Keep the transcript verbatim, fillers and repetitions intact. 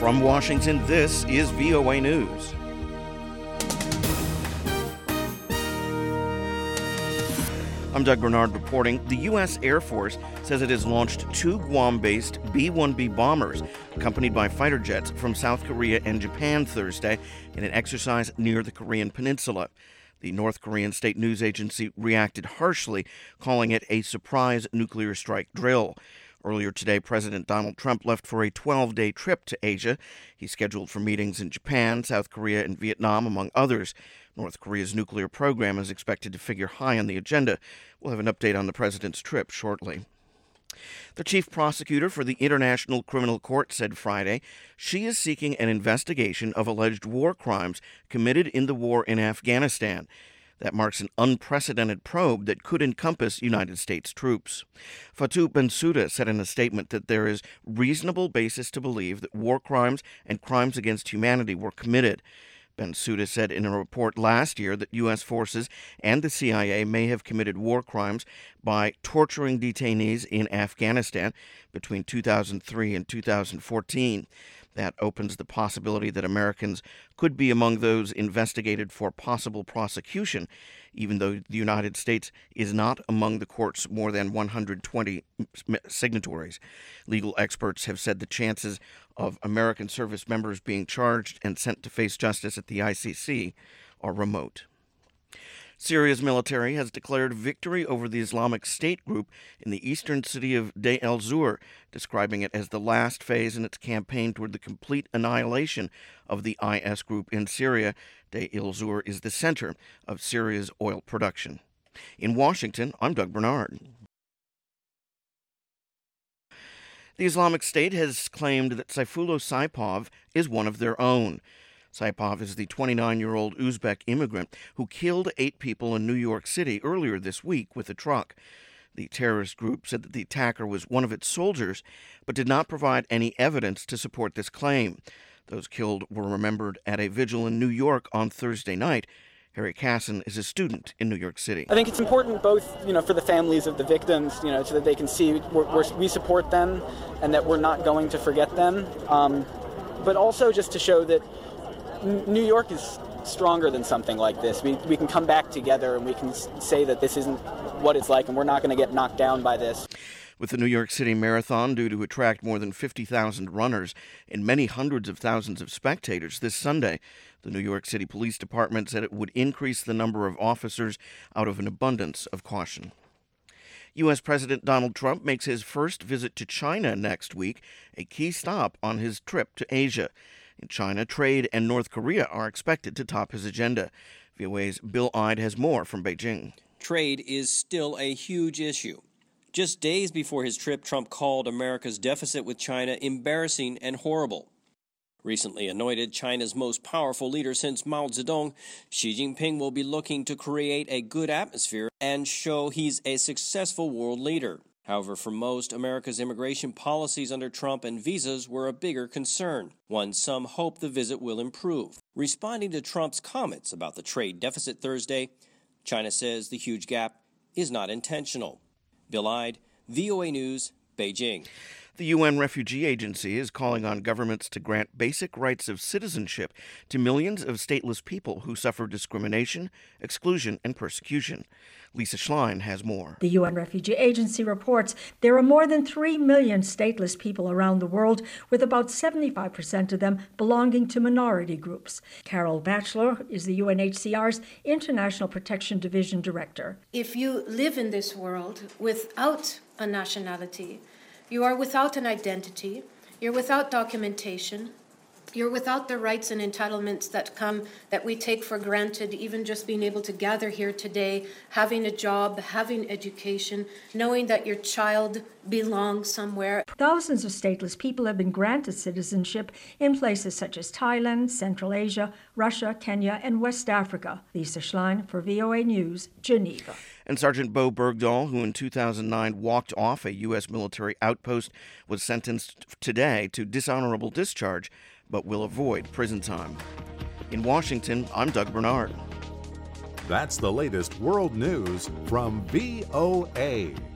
From Washington, this is V O A News. I'm Doug Bernard reporting. The U S Air Force says it has launched two Guam-based B one B bombers, accompanied by fighter jets, from South Korea and Japan Thursday in an exercise near the Korean peninsula. The North Korean state news agency reacted harshly, calling it a surprise nuclear strike drill. Earlier today, President Donald Trump left for a twelve-day trip to Asia. He's scheduled for meetings in Japan, South Korea, and Vietnam, among others. North Korea's nuclear program is expected to figure high on the agenda. We'll have an update on the president's trip shortly. The chief prosecutor for the International Criminal Court said Friday she is seeking an investigation of alleged war crimes committed in the war in Afghanistan. That marks an unprecedented probe that could encompass United States troops. Fatou Bensouda said in a statement that there is reasonable basis to believe that war crimes and crimes against humanity were committed. Bensouda said in a report last year that U S forces and the C I A may have committed war crimes by torturing detainees in Afghanistan between two thousand three and two thousand fourteen. That opens the possibility that Americans could be among those investigated for possible prosecution, even though the United States is not among the court's more than one hundred twenty signatories. Legal experts have said the chances of American service members being charged and sent to face justice at the I C C are remote. Syria's military has declared victory over the Islamic State group in the eastern city of Deir el-Zur, describing it as the last phase in its campaign toward the complete annihilation of the I S group in Syria. Deir el-Zur is the center of Syria's oil production. In Washington, I'm Doug Bernard. The Islamic State has claimed that Sayfullo Saipov is one of their own. Saipov is the twenty-nine-year-old Uzbek immigrant who killed eight people in New York City earlier this week with a truck. The terrorist group said that the attacker was one of its soldiers, but did not provide any evidence to support this claim. Those killed were remembered at a vigil in New York on Thursday night. Harry Casson is a student in New York City. I think it's important both, you know, for the families of the victims, you know, so that they can see we're, we're, we support them and that we're not going to forget them, um, but also just to show that New York is stronger than something like this. We we can come back together and we can say that this isn't what it's like and we're not going to get knocked down by this. With the New York City Marathon due to attract more than fifty thousand runners and many hundreds of thousands of spectators this Sunday, the New York City Police Department said it would increase the number of officers out of an abundance of caution. U S. President Donald Trump makes his first visit to China next week, a key stop on his trip to Asia. In China, trade and North Korea are expected to top his agenda. V O A's Bill Ide has more from Beijing. Trade is still a huge issue. Just days before his trip, Trump called America's deficit with China embarrassing and horrible. Recently anointed China's most powerful leader since Mao Zedong, Xi Jinping will be looking to create a good atmosphere and show he's a successful world leader. However, for most, America's immigration policies under Trump and visas were a bigger concern, one some hope the visit will improve. Responding to Trump's comments about the trade deficit Thursday, China says the huge gap is not intentional. Bill Ide, V O A News, Beijing. The U N Refugee Agency is calling on governments to grant basic rights of citizenship to millions of stateless people who suffer discrimination, exclusion, and persecution. Lisa Schlein has more. The U N Refugee Agency reports there are more than three million stateless people around the world, with about seventy-five percent of them belonging to minority groups. Carol Batchelor is the U N H C R's International Protection Division Director. If you live in this world without a nationality, you are without an identity, you're without documentation, you're without the rights and entitlements that come, that we take for granted, even just being able to gather here today, having a job, having education, knowing that your child belongs somewhere. Thousands of stateless people have been granted citizenship in places such as Thailand, Central Asia, Russia, Kenya, and West Africa. Lisa Schlein for V O A News, Geneva. And Sergeant Bo Bergdahl, who in two thousand nine walked off a U S military outpost, was sentenced today to dishonorable discharge, but will avoid prison time. In Washington, I'm Doug Bernard. That's the latest world news from V O A.